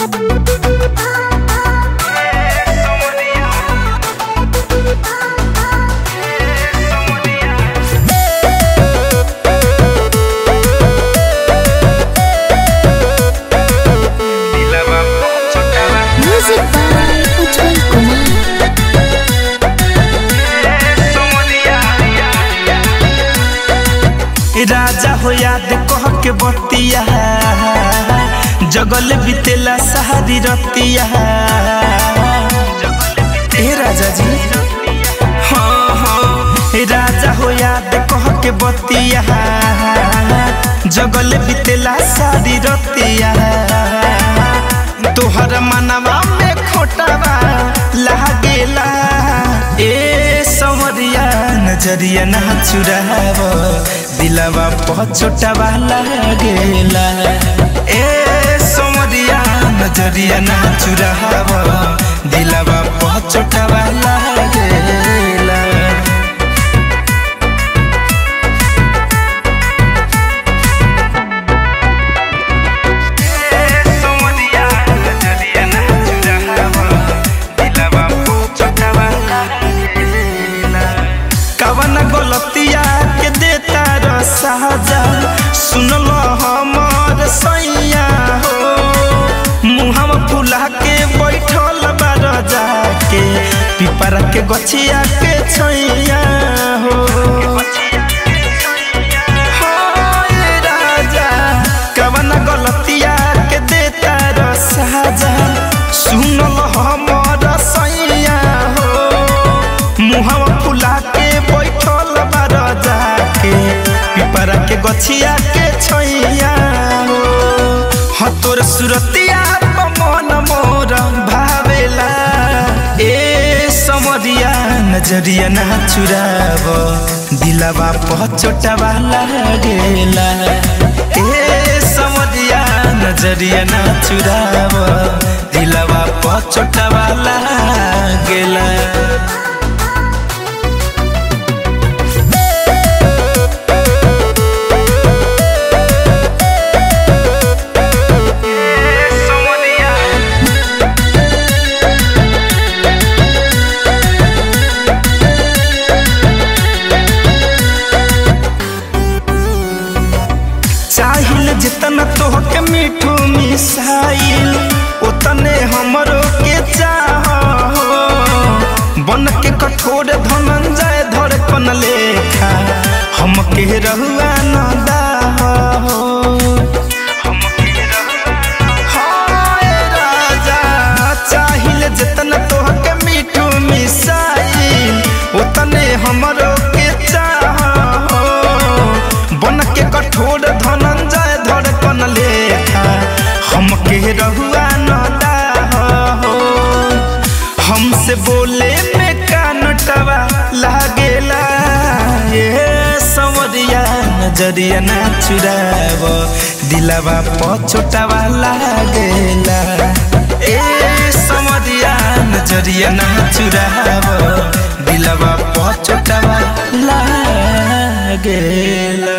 राजा हो याद कह के बतिया जगल बितेला सहारी रतिया। ए राजा जी हाँ हाँ राजा हो याद कह के बतिया जगल बितेला सहारी रतिया। तोहर मनवा में खोटवा लागेला ए संवरिया नजरिया ना चुराव दिलवा पछोटवा लागेला। ए संवरिया नजरिया ना चुराव दिलवा पछोटवा लागेला। कवन गलतिया के देता रसाजा सुनल हमर सैया हो। मुहवा फुला के बैठल बार जाके पिपरा के गछिया के छैया हो। राजा कवन गलतिया के देता रसाजा सुनल हमर सैया हो। मुहवा फुला के बैठल बार जाके पिपरा के गछिया के छैया हो। तोर सुरतिया मन मोर भावेला ए समरिया नजरिया ना चुराव दिलवा पछोटवा लागेला। ए समरिया नजरिया ना चुराव दिलवा पछोटवा लागेला। चाहिल जितना तोहके मीठू मिसाइल उतने हमरो के चाह। बन के कठोर धनंजय धड़कन लेखा हमके रहुआ न दाह। राजा चाहिल जितना तोहके मीठू मिसाइल उतने हमरो के चाह। बन के कठोर धनंजय धड़कन लेखा हमके रहुआ न दाह। हमसे बोले में कानटवा लागेला ये संवरिया नजरिया ना चुराव दिलवा पछोटवा लागेला। ए संवरिया नजरिया ना चुराव दिलवा पछोटवा लागेला।